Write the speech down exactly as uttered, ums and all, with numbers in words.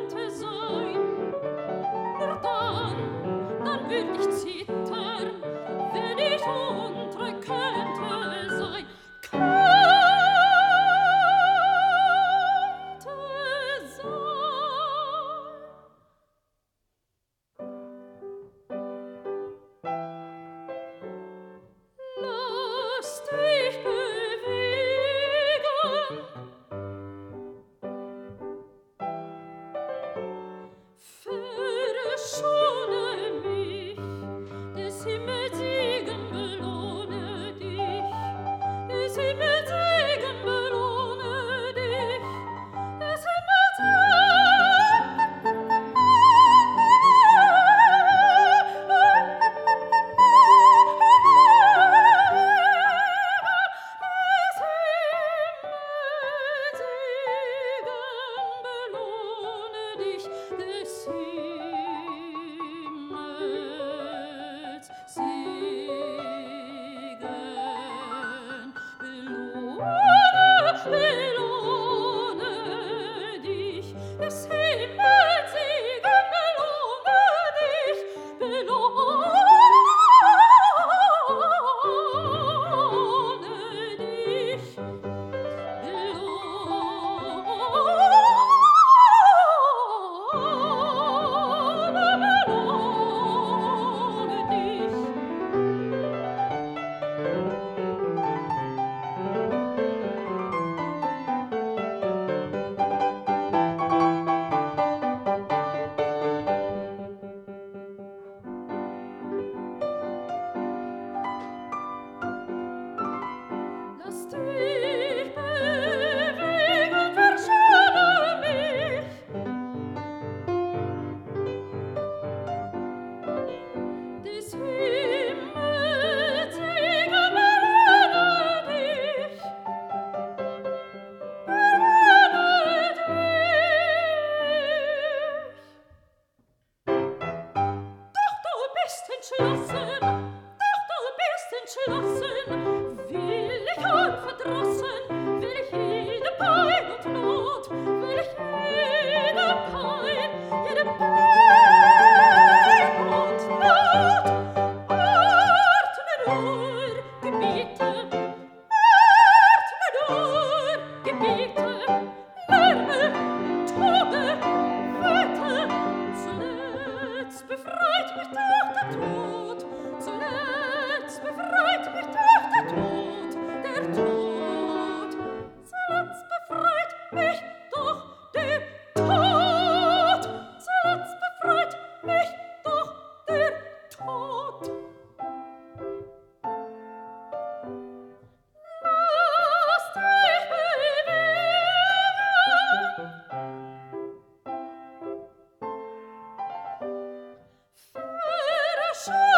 könnte sein. Nur dann, dann würd ich zittern, wenn ich untreu könnte sein. Könnte sein. Lass dich bewegen, verschone mich, des Himmels Segen belohne dich, des Himmels Segen belohne dich, des Himmels Lass dich bewegen, verschone mich, des Himmels Segen belohne dich, belohne dich. Doch du bist entschlossen, doch du bist entschlossen, will ich unverdrossen, will ich jede Pein und Not, will ich jede Pein, jede Pein und Not. Ordne nur, gebiete, ordne nur, gebiete, lerne, tobe, wete, zuletzt befreit mich doch der Tod, zuletzt befreit mich doch der Tod, der Tod, zuletzt befreit mich doch der Tod, zuletzt befreit mich doch der Tod. Lass dich bewegen, verschone